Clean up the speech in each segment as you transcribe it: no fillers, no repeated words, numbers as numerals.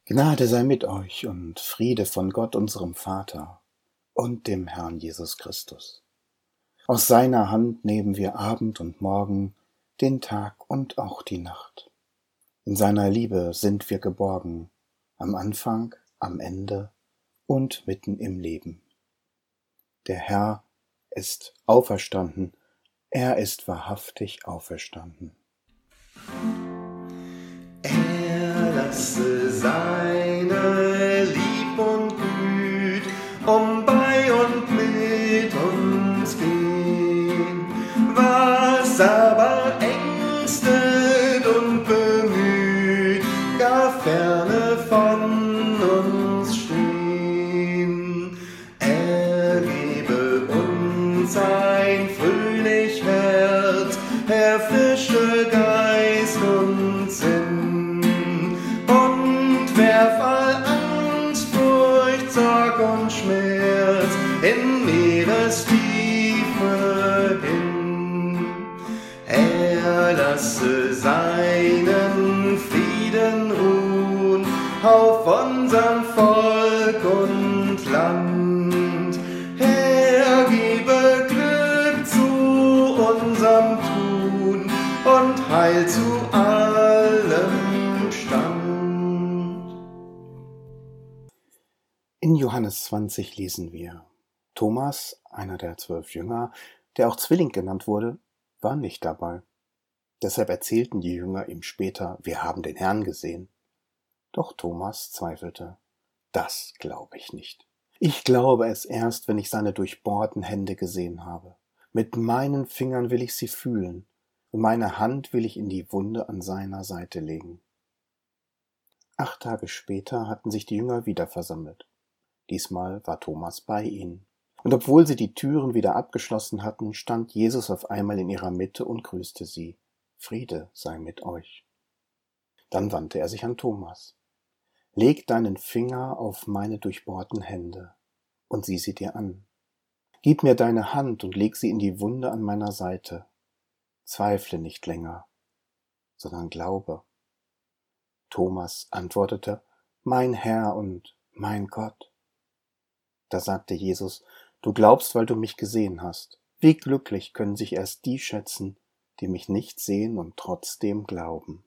Gnade sei mit euch und Friede von Gott, unserem Vater und dem Herrn Jesus Christus. Aus seiner Hand nehmen wir Abend und Morgen, den Tag und auch die Nacht. In seiner Liebe sind wir geborgen, am Anfang, am Ende und mitten im Leben. Der Herr ist auferstanden, er ist wahrhaftig auferstanden. Er lasse seine Lieb und Güt bei und mit uns gehen, was aber ängstet und bemüht, gar ferne von uns stehen. Er gebe uns ein fröhlich Herz, erfrische Geist und Sinn, und werf all Angst, Furcht, Sorg und Schmerz in Meerestiefe hin. Er lasse seinen Frieden ruhen auf unserem Volk und Land. Er gebe Glück zu unserem Tun und Heil zu allem Stand. In Johannes 20 lesen wir: Thomas, einer der 12 Jünger, der auch Zwilling genannt wurde, war nicht dabei. Deshalb erzählten die Jünger ihm später: Wir haben den Herrn gesehen. Doch Thomas zweifelte. Das glaube ich nicht. Ich glaube es erst, wenn ich seine durchbohrten Hände gesehen habe. Mit meinen Fingern will ich sie fühlen, und meine Hand will ich in die Wunde an seiner Seite legen. 8 Tage später hatten sich die Jünger wieder versammelt. Diesmal war Thomas bei ihnen. Und obwohl sie die Türen wieder abgeschlossen hatten, stand Jesus auf einmal in ihrer Mitte und grüßte sie. Friede sei mit euch. Dann wandte er sich an Thomas. Leg deinen Finger auf meine durchbohrten Hände und sieh sie dir an. Gib mir deine Hand und leg sie in die Wunde an meiner Seite. Zweifle nicht länger, sondern glaube. Thomas antwortete: Mein Herr und mein Gott. Da sagte Jesus: Du glaubst, weil du mich gesehen hast. Wie glücklich können sich erst die schätzen, die mich nicht sehen und trotzdem glauben.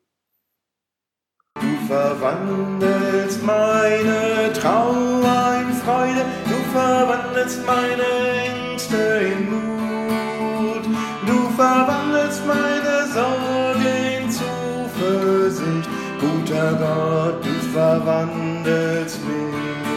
Du verwandelst meine Trauer in Freude, du verwandelst meine Ängste in Mut, du verwandelst meine Sorge in Zuversicht, guter Gott, du verwandelst mich.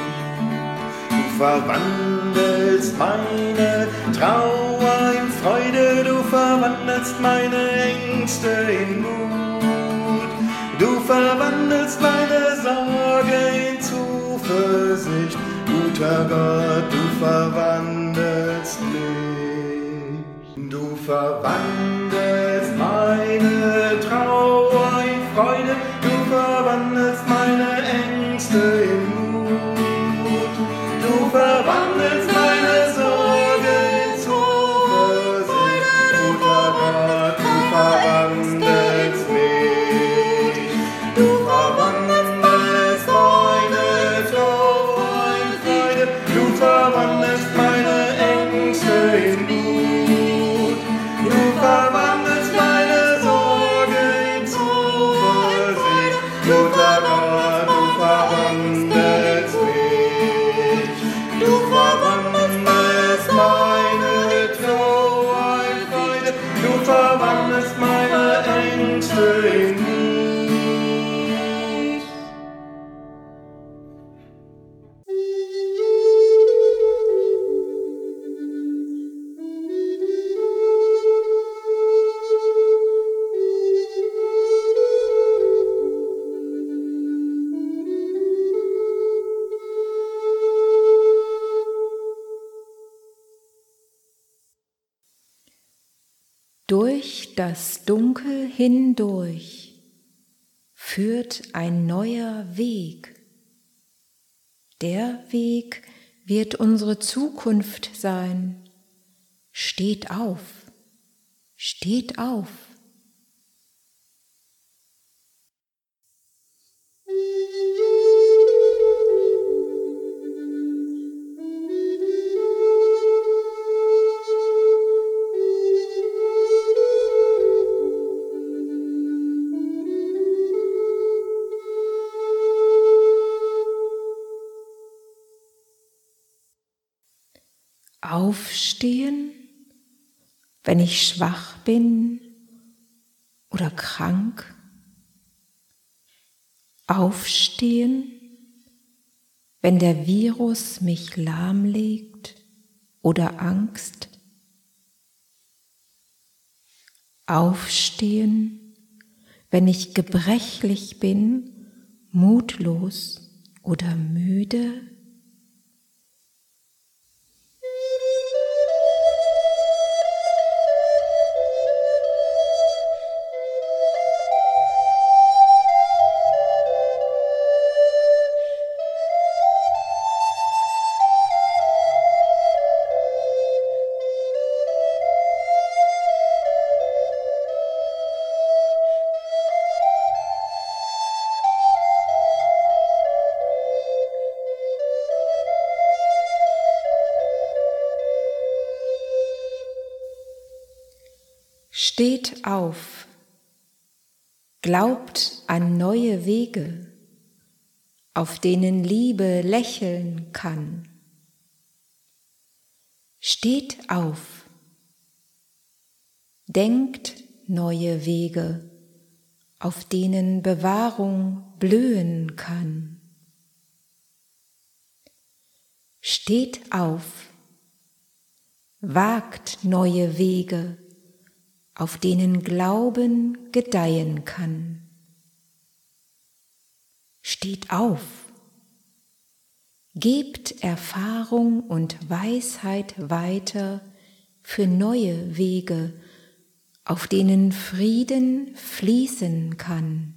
Du verwandelst meine Trauer in Freude, du verwandelst meine Ängste in Mut, du verwandelst meine Sorge in Zuversicht, guter Gott, du verwandelst mich. Du verwandelst meine Trauer in Freude, du verwandelst meine Ängste in Mut, du verwandelst meine Sorge in Zuversicht, guter Gott, du verwandelst mich. Du verwandelst meine Trauer in Freude, du verwandelst meine Ängste in Mut, du verwandelst meine Sorge in Zuversicht, guter Gott, du verwandelst mich. Du verwandelst meine Trauer in Freude, du verwandelst meine Ängste in Mut. Durch das Dunkel hindurch führt ein neuer Weg. Der Weg wird unsere Zukunft sein. Steht auf, steht auf. Aufstehen, wenn ich schwach bin oder krank. Aufstehen, wenn der Virus mich lahmlegt oder Angst. Aufstehen, wenn ich gebrechlich bin, mutlos oder müde. Steht auf, glaubt an neue Wege, auf denen Liebe lächeln kann. Steht auf, denkt neue Wege, auf denen Bewahrung blühen kann. Steht auf, wagt neue Wege, auf denen Glauben gedeihen kann. Steht auf, gebt Erfahrung und Weisheit weiter für neue Wege, auf denen Frieden fließen kann.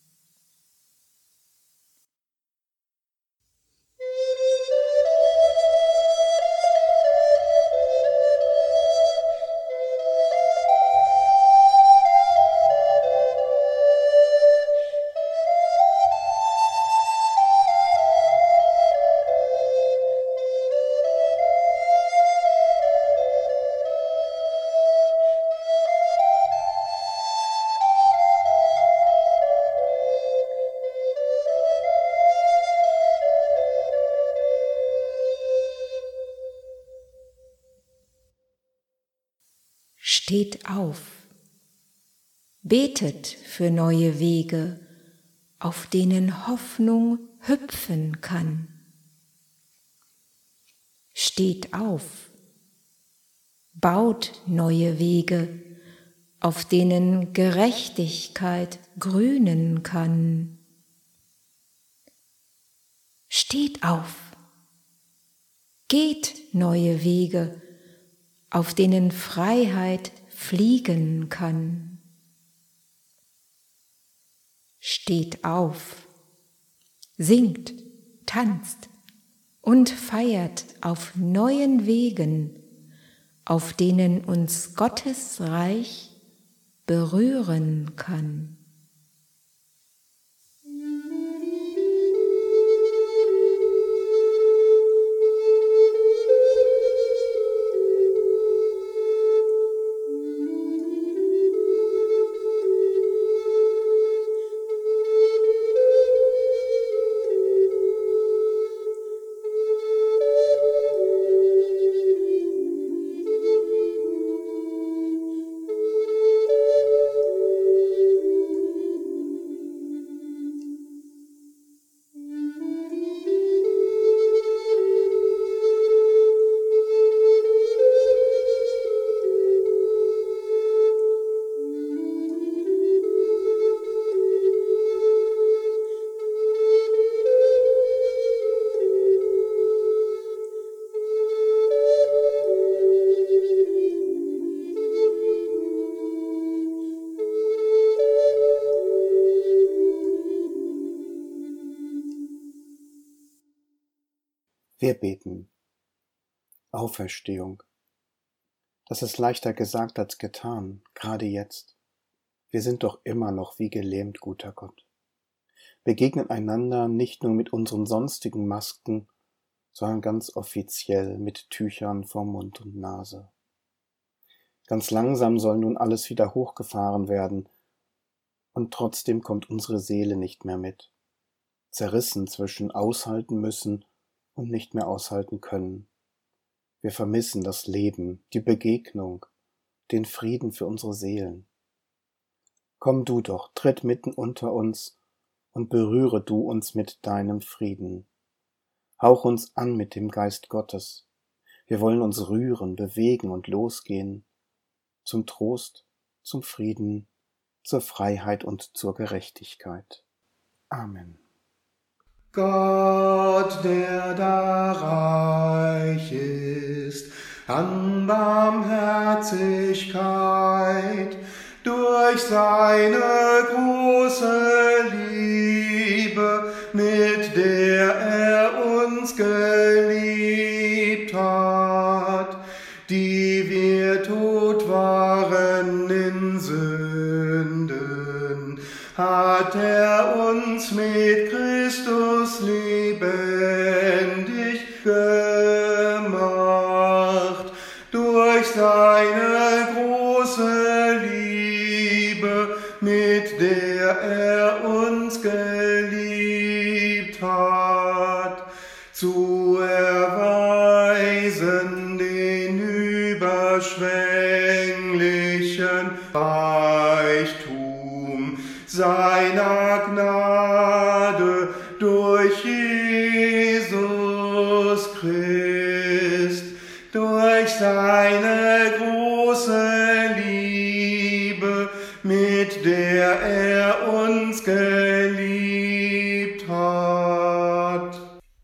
Steht auf, betet für neue Wege, auf denen Hoffnung hüpfen kann. Steht auf, baut neue Wege, auf denen Gerechtigkeit grünen kann. Steht auf, geht neue Wege, auf denen Freiheit fliegen kann. Steht auf, singt, tanzt und feiert auf neuen Wegen, auf denen uns Gottes Reich berühren kann. Wir beten. Auferstehung. Das ist leichter gesagt als getan, gerade jetzt. Wir sind doch immer noch wie gelähmt, guter Gott. Begegnen einander nicht nur mit unseren sonstigen Masken, sondern ganz offiziell mit Tüchern vor Mund und Nase. Ganz langsam soll nun alles wieder hochgefahren werden, und trotzdem kommt unsere Seele nicht mehr mit, zerrissen zwischen aushalten müssen und nicht mehr aushalten können. Wir vermissen das Leben, die Begegnung, den Frieden für unsere Seelen. Komm du doch, tritt mitten unter uns und berühre du uns mit deinem Frieden. Hauch uns an mit dem Geist Gottes. Wir wollen uns rühren, bewegen und losgehen zum Trost, zum Frieden, zur Freiheit und zur Gerechtigkeit. Amen. Gott, der da reich ist an Barmherzigkeit, durch seine große Liebe, mit der er uns geliebt hat, die wir tot waren in Sünden, hat er uns mit Christus lebendig gemacht. Durch seine große Liebe, mit der er uns geliebt hat, zu erweisen den überschwänglichen Reichtum seiner Gnade durch Jesus Christ, durch seine große Liebe, mit der er uns geliebt hat.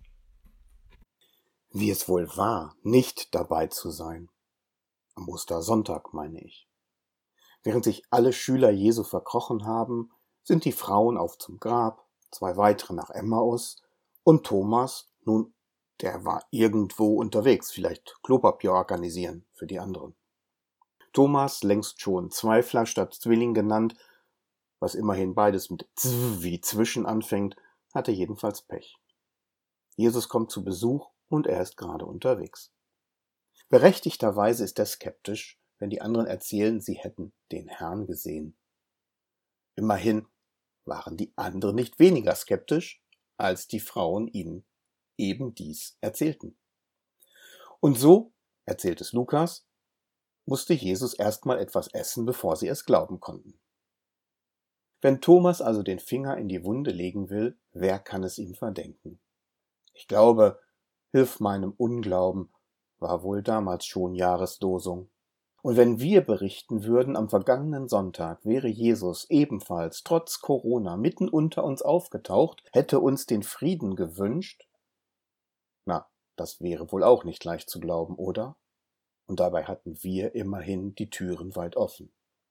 Wie es wohl war, nicht dabei zu sein. Am Ostersonntag, meine ich. Während sich alle Schüler Jesu verkrochen haben, sind die Frauen auf zum Grab, 2 weitere nach Emmaus und Thomas, nun, der war irgendwo unterwegs, vielleicht Klopapier organisieren für die anderen. Thomas, längst schon Zweifler statt Zwilling genannt, was immerhin beides mit Z wie zwischen anfängt, hatte jedenfalls Pech. Jesus kommt zu Besuch und er ist gerade unterwegs. Berechtigterweise ist er skeptisch, wenn die anderen erzählen, sie hätten den Herrn gesehen. Immerhin waren die anderen nicht weniger skeptisch, als die Frauen ihnen eben dies erzählten. Und so, erzählt es Lukas, musste Jesus erstmal etwas essen, bevor sie es glauben konnten. Wenn Thomas also den Finger in die Wunde legen will, wer kann es ihm verdenken? Ich glaube, hilf meinem Unglauben, war wohl damals schon Jahresdosung. Und wenn wir berichten würden, am vergangenen Sonntag wäre Jesus ebenfalls trotz Corona mitten unter uns aufgetaucht, hätte uns den Frieden gewünscht, na, das wäre wohl auch nicht leicht zu glauben, oder? Und dabei hatten wir immerhin die Türen weit offen.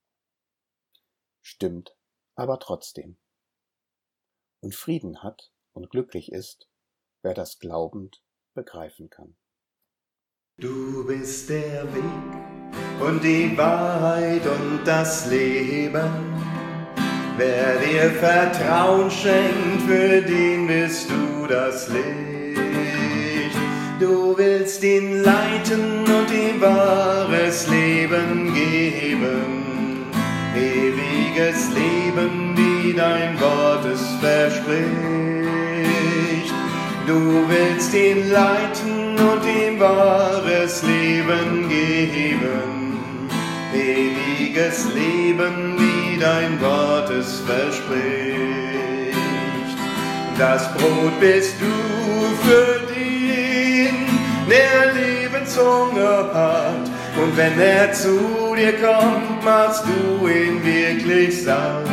Stimmt, aber trotzdem. Und Frieden hat und glücklich ist, wer das glaubend begreifen kann. Du bist der Weg und die Wahrheit und das Leben. Wer dir Vertrauen schenkt, für den bist du das Licht. Du willst ihn leiten und ihm wahres Leben geben. Ewiges Leben, wie dein Wort es verspricht. Du willst ihn leiten und ihm wahres Leben geben. Ewiges Leben, wie dein Wort es verspricht. Das Brot bist du für den, der Lebenshunger hat. Und wenn er zu dir kommt, machst du ihn wirklich satt.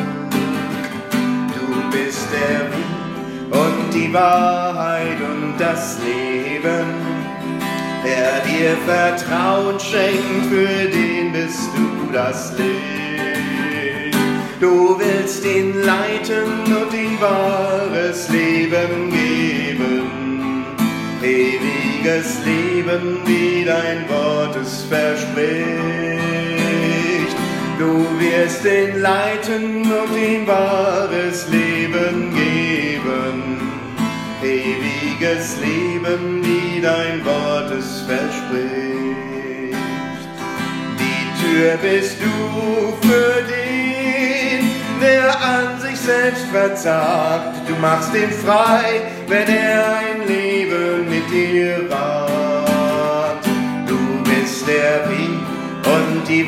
Du bist der Weg und die Wahrheit und das Leben. Wer dir Vertrauen schenkt, für den bist du das Licht. Du willst ihn leiten und ihm wahres Leben geben. Ewiges Leben, wie dein Wort es verspricht. Du wirst ihn leiten und ihm wahres Leben geben. Ewiges Leben, wie dein Wort es verspricht. Die Tür bist du für den, der an sich selbst verzagt. Du machst ihn frei, wenn er ein Leben mit dir wagt.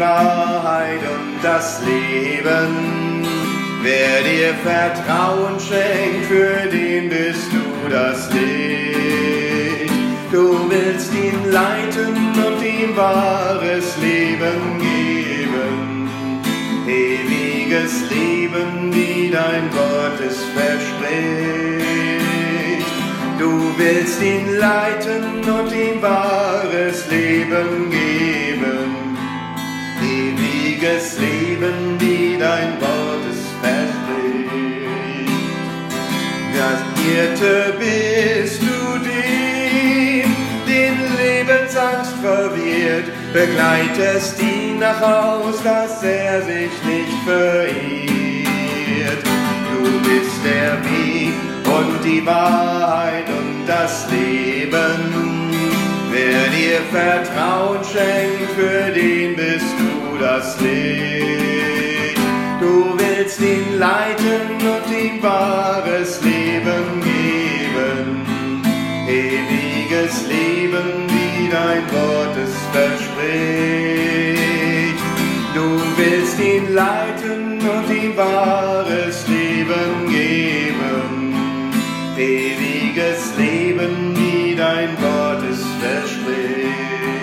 Wahrheit und das Leben. Wer dir Vertrauen schenkt, für den bist du das Licht. Du willst ihn leiten und ihm wahres Leben geben. Ewiges Leben, wie dein Wort es verspricht. Du willst ihn leiten und ihm wahres Leben geben. Ewiges Leben, wie dein Wort es verspricht. Das Hirte bist du dem, den Lebensangst verwirrt, begleitest ihn nach Haus, dass er sich nicht verirrt. Du bist der Weg und die Wahrheit und das Leben. Wer dir Vertrauen schenkt, für den bist du das Licht. Du willst ihn leiten und ihm wahres Leben geben. Ewiges Leben, wie dein Wort es verspricht. Du willst ihn leiten und ihm wahres Leben geben. Ewiges Leben, wie dein Wort es verspricht.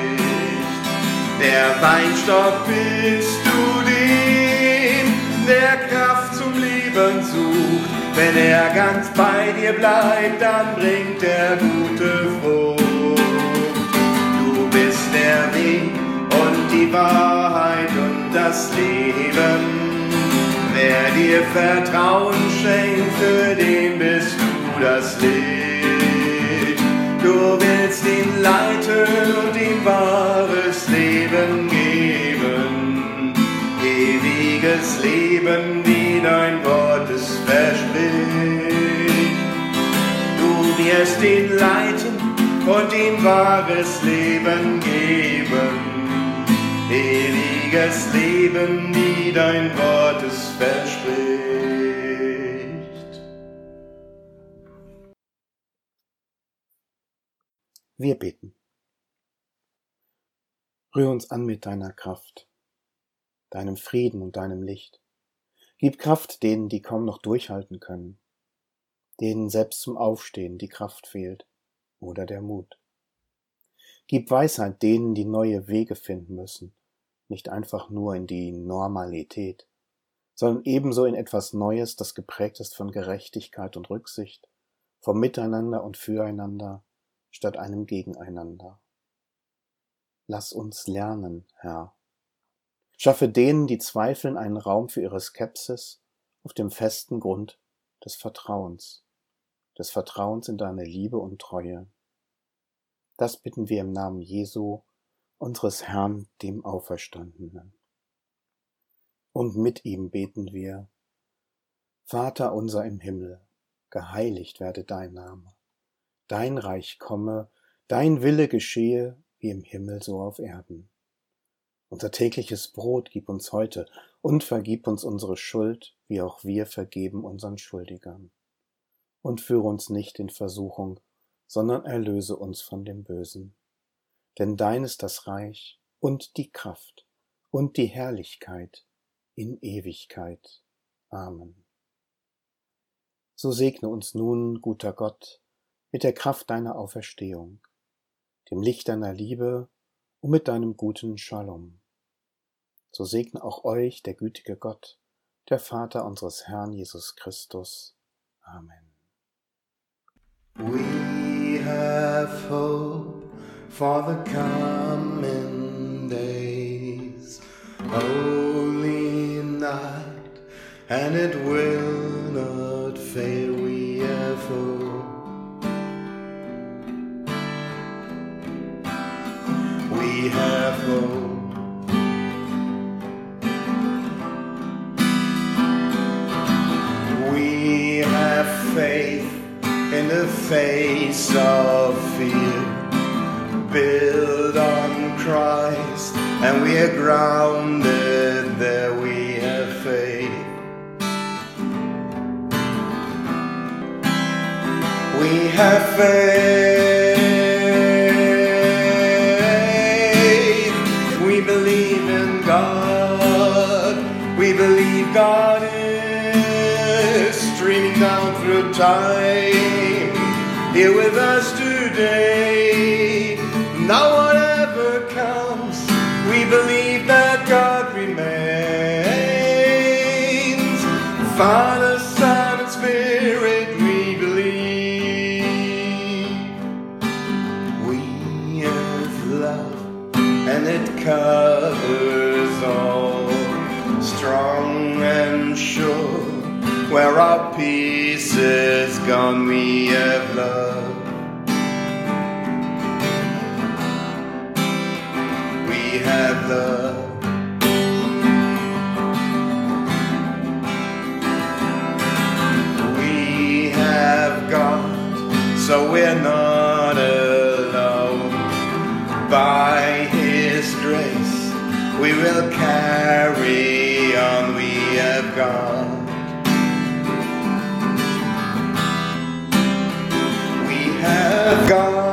Der Weinstock bist du dem, der Kraft zum Leben sucht. Wenn er ganz bei dir bleibt, dann bringt er gute Frucht. Du bist der Weg und die Wahrheit und das Leben. Wer dir Vertrauen schenkt, für den bist du das Licht. Du willst ihn leiten und ihm wahres Leben geben. Ewiges Leben, wie dein Wort es verspricht. Du wirst ihn leiten und ihm wahres Leben geben. Ewiges Leben, wie dein Wort es verspricht. Wir beten. Rühr uns an mit deiner Kraft, deinem Frieden und deinem Licht. Gib Kraft denen, die kaum noch durchhalten können, denen selbst zum Aufstehen die Kraft fehlt oder der Mut. Gib Weisheit denen, die neue Wege finden müssen, nicht einfach nur in die Normalität, sondern ebenso in etwas Neues, das geprägt ist von Gerechtigkeit und Rücksicht, vom Miteinander und Füreinander, statt einem Gegeneinander. Lass uns lernen, Herr. Schaffe denen, die zweifeln, einen Raum für ihre Skepsis auf dem festen Grund des Vertrauens in deine Liebe und Treue. Das bitten wir im Namen Jesu, unseres Herrn, dem Auferstandenen. Und mit ihm beten wir: Vater unser im Himmel, geheiligt werde dein Name. Dein Reich komme, dein Wille geschehe, wie im Himmel so auf Erden. Unser tägliches Brot gib uns heute und vergib uns unsere Schuld, wie auch wir vergeben unseren Schuldigern. Und führe uns nicht in Versuchung, sondern erlöse uns von dem Bösen. Denn dein ist das Reich und die Kraft und die Herrlichkeit in Ewigkeit. Amen. So segne uns nun, guter Gott, mit der Kraft deiner Auferstehung, dem Licht deiner Liebe und mit deinem guten Shalom. So segne auch euch der gütige Gott, der Vater unseres Herrn Jesus Christus. Amen. We have hope for the coming days, holy night, and it will not fail. We have hope. We have hope. We have faith in the face of fear. Build on Christ, and we are grounded there. We have faith. We have faith. We believe in God. time, here with us today. Now whatever comes, we believe that God remains. Father, Son, and Spirit, we believe. We have love, and it covers all, strong and sure. Where our peace is gone, we have love. We have love. We have God, so we're not alone. By His grace, we will carry on. We have God. Have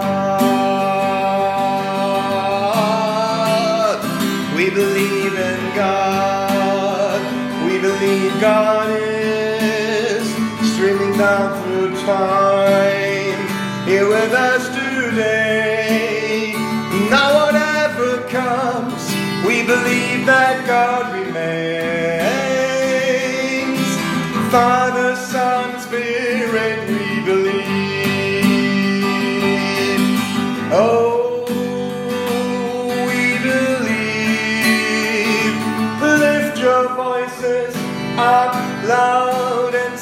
God. We believe in God. We believe God is streaming down through time, here with us today. Now whatever comes, we believe that God remains. Father, Son, Spirit, we believe. Oh, we believe. Lift your voices up loud and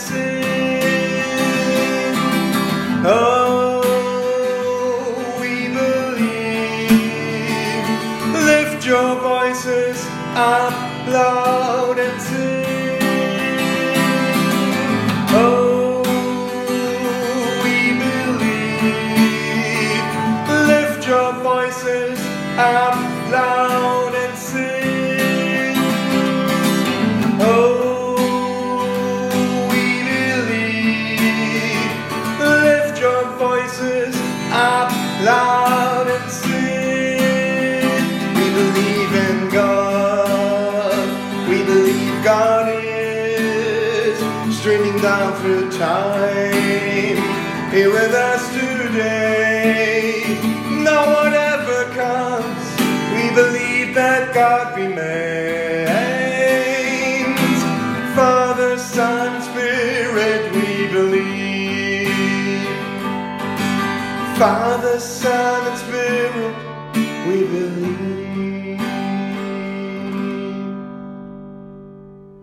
sing. Oh, we believe. Lift your voices up loud and sing. Oh, your voices up loud and sing. Oh, we believe. Lift your voices up loud and sing. We believe in God. We believe God is streaming down through time, here with us today. No whatever comes, we believe that God remains. Father, Son, Spirit, we believe. Father, Son, and Spirit, we believe.